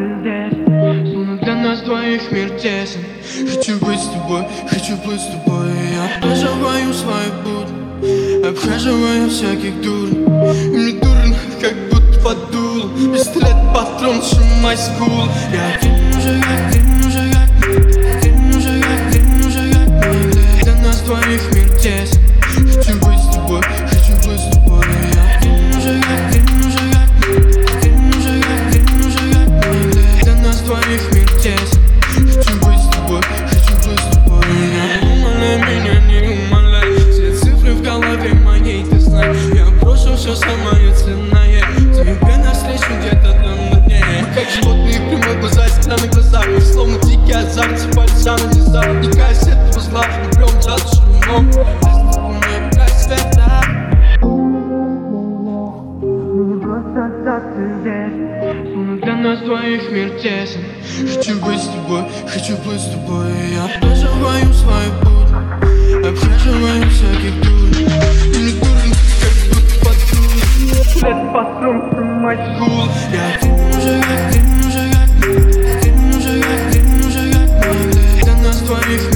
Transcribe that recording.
ты здесь. Словно для нас двоих мир тесен. Хочу быть с тобой, хочу быть с тобой. Я проживаю свои будни, обхаживаю всяких дурн. И мне дурно, как будто подул пистолет, патрон, сжимай скул. Я ты уже как, ты уже как, ты уже как, ты уже как. Для нас двоих мир тесен. Хочу быть с тобой, хочу быть с тобой. Я ты уже как, ты уже как, ты уже как, ты уже как. Для нас двоих мир тесен. Хочу быть с тобой, хочу быть с тобой. Не умоляй меня, не умоляй. Все цифры в голове моей ты знаешь. Я брошу все самое ценное. Тебе навстречу где-то там на дне. Мы как животные, прямой глаза, стена на глазах. Мы словно дикий азарт, пальца на низах. Никакая с этого зла, мы прям за шумом. Словно для нас двоих мир тесен. Хочу быть с тобой, хочу быть с тобой. Я проживаю свои будни, обхаживаю всяких дурн. И мне дурно, как будто подул пистолет, патрон, сжимай скул. Я ты уже как, ты уже как, ты уже как, ты уже как. Для нас двоих